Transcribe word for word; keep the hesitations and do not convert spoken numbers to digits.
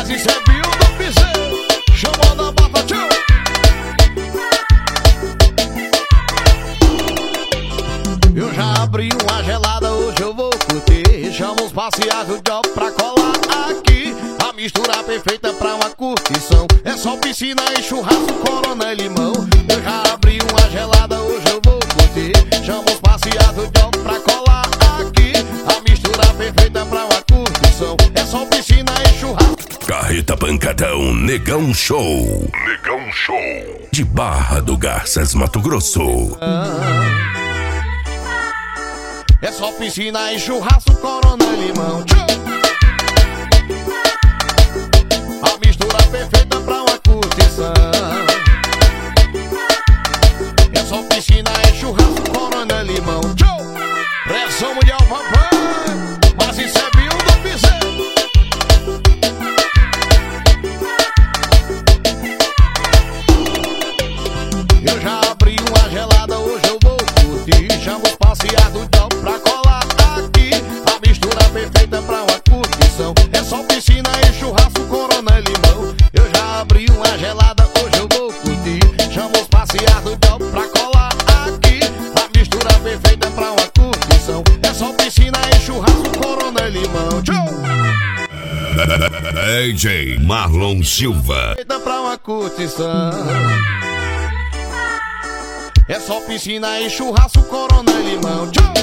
Mas isso é Bill do Piseiro, chamando a Batatinha. Eu já abri uma gelada, hoje eu vou curtir. Chama os parciais do job pra colar aqui. A mistura perfeita pra uma curtição. É só piscina e churrasco, corona e limão. Eu já abri uma gelada, hoje eu vou curtir. Chama os parciais do job pra colar aqui. A mistura perfeita pra uma curtição. É só piscina e churrasco. Carreta Pancadão Negão Show. Negão Show. De Barra do Garças, Mato Grosso. É só piscina e churrasco, corona e limão. A mistura perfeita pra uma curtição. É só piscina e churrasco, corona e limão. Pressão mundial, papai. Mas isso é Bill do Piseiro. Eu já abri uma gelada, hoje eu vou curtir. Chamo os parciais do job pra colar aqui. A mistura perfeita pra uma curtição. É só piscina e churrasco, corona e limão. Eu já abri uma gelada, hoje eu vou curtir. Chamo os parciais do job pra colar aqui. A mistura perfeita pra uma curtição. É só piscina e churrasco, corona e limão. D J Marlon Silva. Perfeita pra uma curtição. É só piscina e churrasco, corona e limão.